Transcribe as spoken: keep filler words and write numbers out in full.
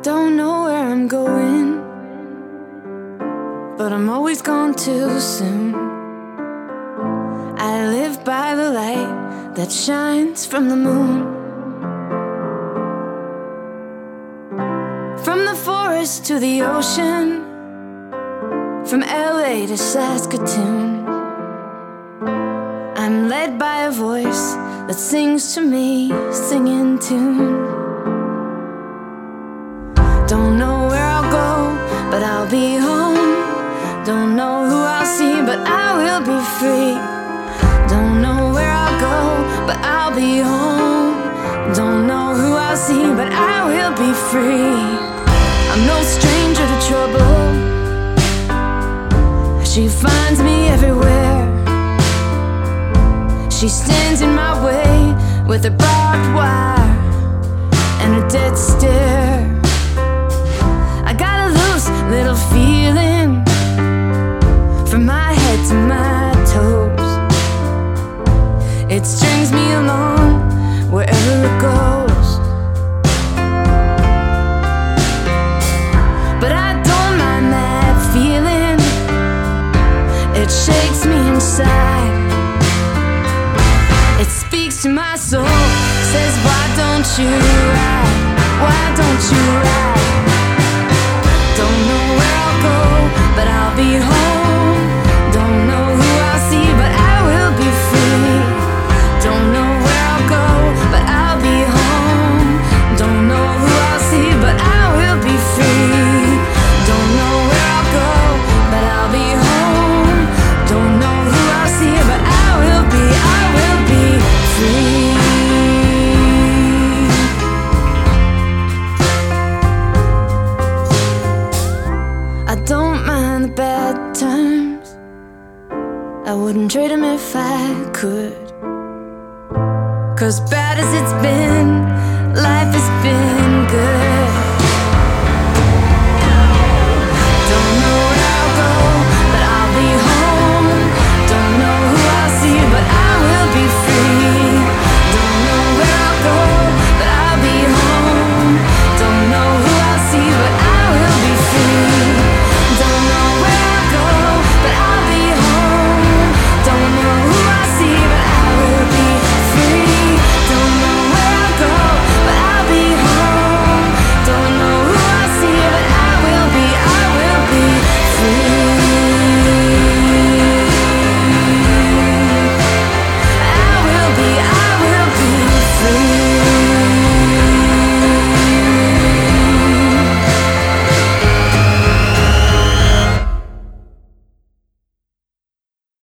don't know where I'm going, but I'm always gone too soon. I live by the light that shines from the moon. From the forest to the ocean, from L A to Saskatoon, I'm led by a voice that sings to me, singing tune. Don't know where I'll go, but I'll be home. Don't know who I'll see, but I will be free. Don't know where I'll go, but I'll be home. Don't know who I'll see, but I will be free. I'm no stranger to trouble. She finds me everywhere. She stands in my way with a barbed wire and a dead stare. I got a loose little feeling from my head to my toes. It strings me along wherever it goes. But I don't mind that feeling. It shakes me inside. It speaks to my soul, says why don't you ride? Why don't you ride? Don't know where I'll go, but I'll be home. Don't know who I'll see, but I will be free. Don't know where I'll go, but I'll be home. Don't know who I'll see, but I will be free. Don't know where I'll go, but I'll be home. Don't know who I'll see, but I will be, I will be free. I don't mind the bad times. I wouldn't trade them if I could. 'Cause bad as it's been, life has been